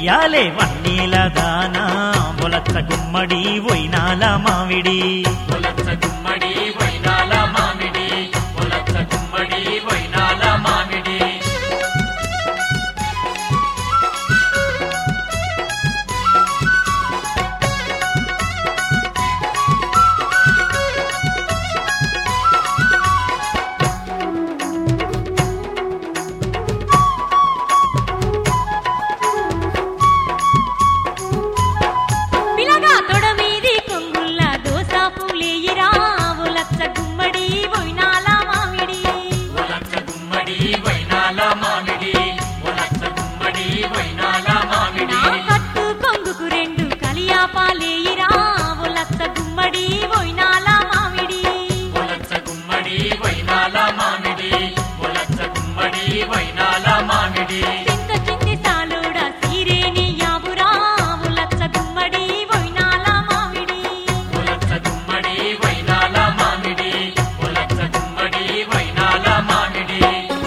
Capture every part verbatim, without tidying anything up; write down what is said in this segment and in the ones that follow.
ఉయ్యాలే వన్నీల దానా ఒలచ్చ గుమ్మడి వైనాల మామిడి ఒలచ్చ గుమ్మడి వైనాల మామిడి ఒలచ్చ గుమ్మడి వైనాల మామిడి పిలగా తొడమీది కొంగుల్ల దోస పూలేయిరా ఒలచ్చ గుమ్మడి వైనాల మామిడి ఒలచ్చ గుమ్మడి వైనాల మామిడి ఒలచ్చ గుమ్మడి వైనాల మామిడి నా కట్టు కొంగుకు రెండు కలియాపాలేయిరా ఒలచ్చ గుమ్మడి వైనాల మామిడి ఒలచ్చ గుమ్మడి వైనాల మామిడి ఒలచ్చ గుమ్మడి వైనాల మామిడి చింత చింది సాలోడ సీరేని యాబురా ఒలచ్చ గుమ్మడి వైనాల మామిడి ఒలచ్చ గుమ్మడి వైనాల మామిడి ఒలచ్చ గుమ్మడి వైనాల మామిడి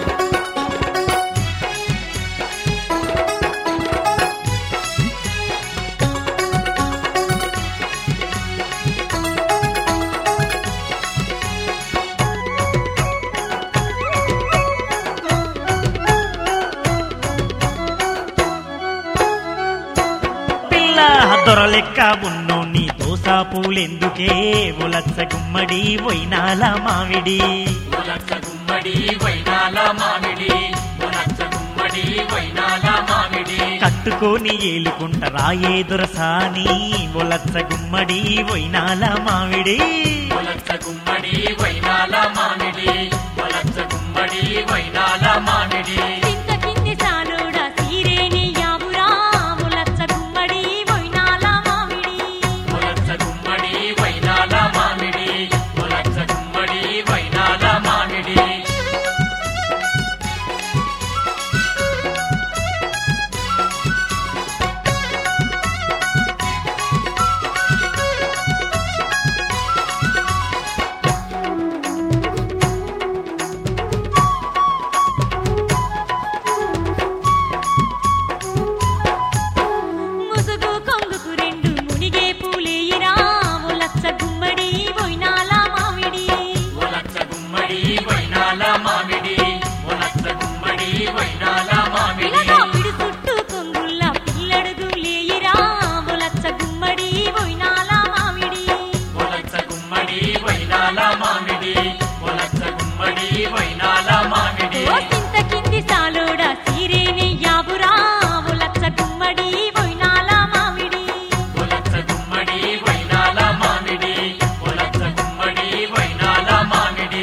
పిల్ల దొరలెక్క ఉన్నోన్ని దోస పూలెందుకే ఒలచ్చ గుమ్మడి వైనాల మామిడి ఒలచ్చ గుమ్మడి వైనాల మామిడి ఒలచ్చ గుమ్మడి వైనాల మామిడి కట్టుకొని ఏలుకుంట రాయే దొరసాని ఒలచ్చ గుమ్మడి వైనాల మామిడి ఒలచ్చ గుమ్మడి వైనాల మామిడి ఒలచ్చ గుమ్మడి వైనాల మామిడి చింత చింది సాలోడ సీరేని యాబురా ఒలచ్చ గుమ్మడి వైనాల మామిడి ఒలచ్చ గుమ్మడి వైనాల మామిడి ఒలచ్చ గుమ్మడి వైనాల మామిడి ముసుగు కొంగుకు రెండు మునిగే పూలేయిరా ఒలచ్చ గుమ్మడి వైనాల మామిడి ఒలచ్చ గుమ్మడి వైనాల మామిడి ఒలచ్చ గుమ్మడి వైనాల మామిడి పిలగా పిడి చుట్టూ కొంగుల్ల పిల్లడుగు లేయిరా ఒలచ్చ గుమ్మడి వైనాల మామిడి ఒలచ్చ గుమ్మడి వైనాల మామిడి ఒలచ్చ గుమ్మడి వైనాల మామిడి ఓ చింత కింది సాలోడ సీరేని యాబురా ఒలచ్చ గుమ్మడి వైనాల మామిడి ఒలచ్చ గుమ్మడి వైనాల మామిడి ఒలచ్చ గుమ్మడి వైనాల మామిడి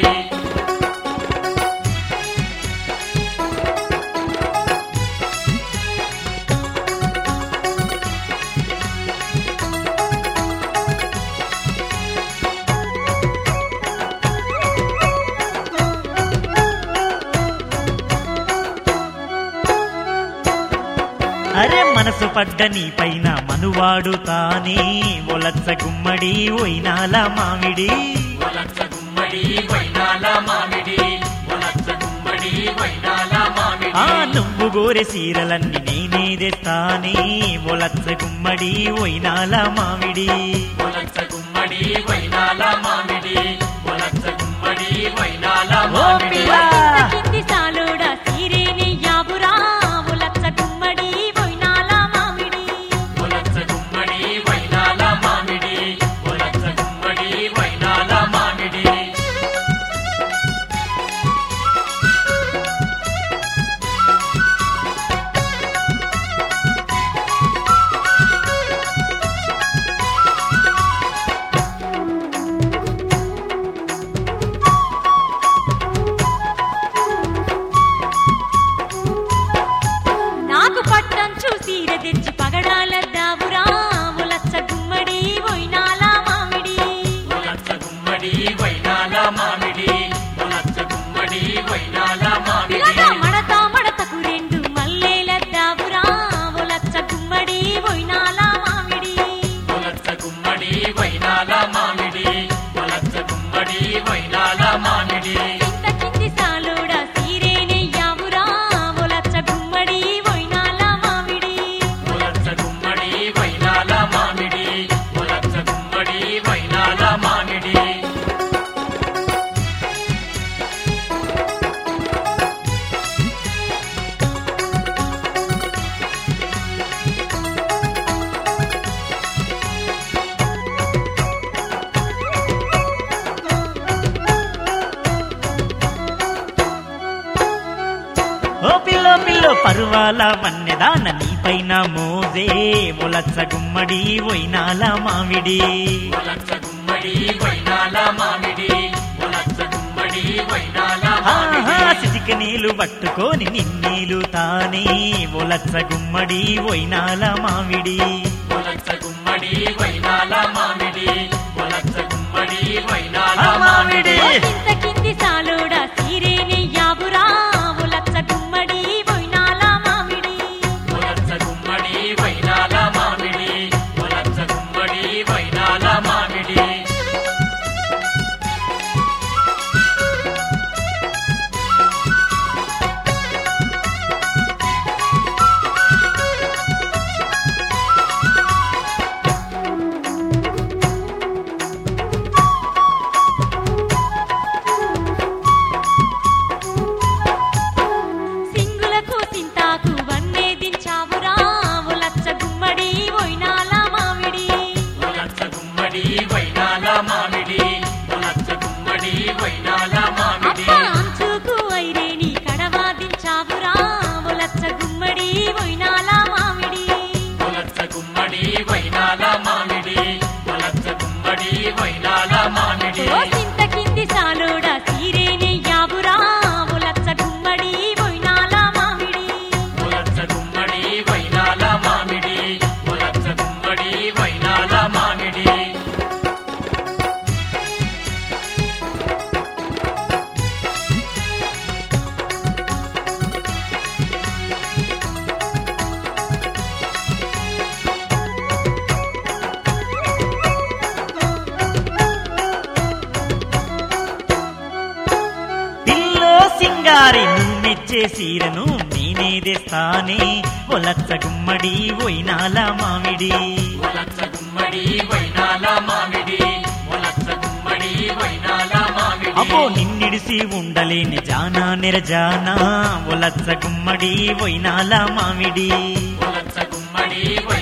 అరే మనసు పడ్డ నీ పైన మనువాడు తానే ఒలచ్చ గుమ్మడి వైనాల మామిడి ఒలచ్చ గుమ్మడి వైనాల మామిడి ఒలచ్చ గుమ్మడి వైనాల మామిడి ఆ నువ్వు గోరె సీరలన్నీ నేనే తెస్తానే ఒలచ్చ గుమ్మడి వైనాల మామిడి ఒలచ్చ గుమ్మడి వైనాల మామిడి ఒలచ్చ గుమ్మడి వైనాల ఓ మామిడి పిల్ల చింత కింది సాలోడ సీరేని యాబురా ఒలచ్చ గుమ్మడి వైనాల మామిడి ఒలచ్చ గుమ్మడి వైనాల మామిడి ఒలచ్చ గుమ్మడి వైనాల మామిడి ఓ పిల్లో పిల్లో పరువాల వన్నెదాన నీపైన మోజే ఒలచ్చ గుమ్మడి వైనాల మామిడి ఒలచ్చ గుమ్మడి వైనాల మామిడి ఒలచ్చ గుమ్మడి వైనాల మామిడి సిటిక నీళ్ళు పట్టుకొని నిన్నీలు తానే ఒలచ్చ గుమ్మడి వైనాల మామిడి ఒలచ్చ గుమ్మడి వైనాల మామిడి ఒలచ్చ గుమ్మడి వైనాల మామిడి కింద కింది సాలోడా సీరేనే యాబురా ఒలచ్చ గుమ్మడి వైనాల మామిడి ఒలచ్చ గుమ్మడి వైనాల మామిడి ఒలచ్చ గుమ్మడి వైనాల మామిడి సింగులకు సింతాకు వన్నే దించావురా ఒలచ్చ గుమ్మడి వైనాల మామిడి ఒలచ్చ గుమ్మడి వైనాల మామిడి ఒలచ్చ గుమ్మడి వైనాల మామిడి అప్ప అంచుకు ఐరేని కడవా దించావురా ఒలచ్చ గుమ్మడి వైనాల మామిడి ఒలచ్చ గుమ్మడి వైనాల మామిడి ఒలచ్చ గుమ్మడి వైనాల మామిడి ఓ సింత కింది సాలోడా సీరేనే యాబురా ఒలచ్చ గుమ్మడి వైనాల మామిడి ఒలచ్చ గుమ్మడి వైనాల మామిడి ఒలచ్చ గుమ్మడి వైనాల మామిడి పిల్లో సింగారి నువ్విచ్చే సీరను నేనే తెస్తానే ఒలచ్చ గుమ్మడి వైనాల మామిడి ఒలచ్చ గుమ్మడి వైనాల మామిడి ఒలచ్చ గుమ్మడి వైనాల మామిడి అబ్బో నిన్నిడిసి ఉండలేని జానా నిరజానా ఒలచ్చ గుమ్మడి వైనాల మామిడి ఒలచ్చ గుమ్మడి